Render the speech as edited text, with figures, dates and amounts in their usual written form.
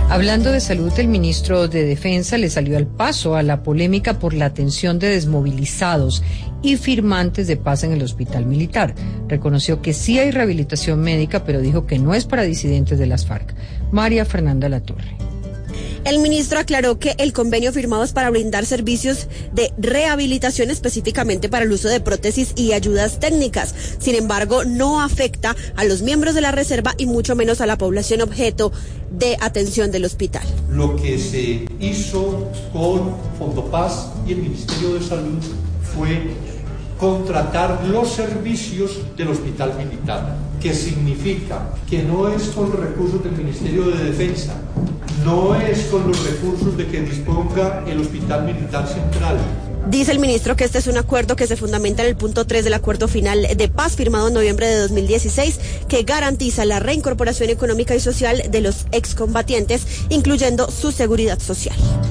Hablando de salud, el ministro de Defensa le salió al paso a la polémica por la atención de desmovilizados y firmantes de paz en el hospital militar. Reconoció que sí hay rehabilitación médica, pero dijo que no es para disidentes de las FARC. María Fernanda Latorre. El ministro aclaró que el convenio firmado es para brindar servicios de rehabilitación específicamente para el uso de prótesis y ayudas técnicas. Sin embargo, no afecta a los miembros de la reserva y mucho menos a la población objeto de atención del hospital. Lo que se hizo con Fondopaz y el Ministerio de Salud fue contratar los servicios del hospital militar, que significa que no es con los recursos del Ministerio de Defensa, no es con los recursos de que disponga el Hospital Militar Central. Dice el ministro que este es un acuerdo que se fundamenta en el punto 3 del acuerdo final de paz firmado en noviembre de 2016, que garantiza la reincorporación económica y social de los excombatientes, incluyendo su seguridad social.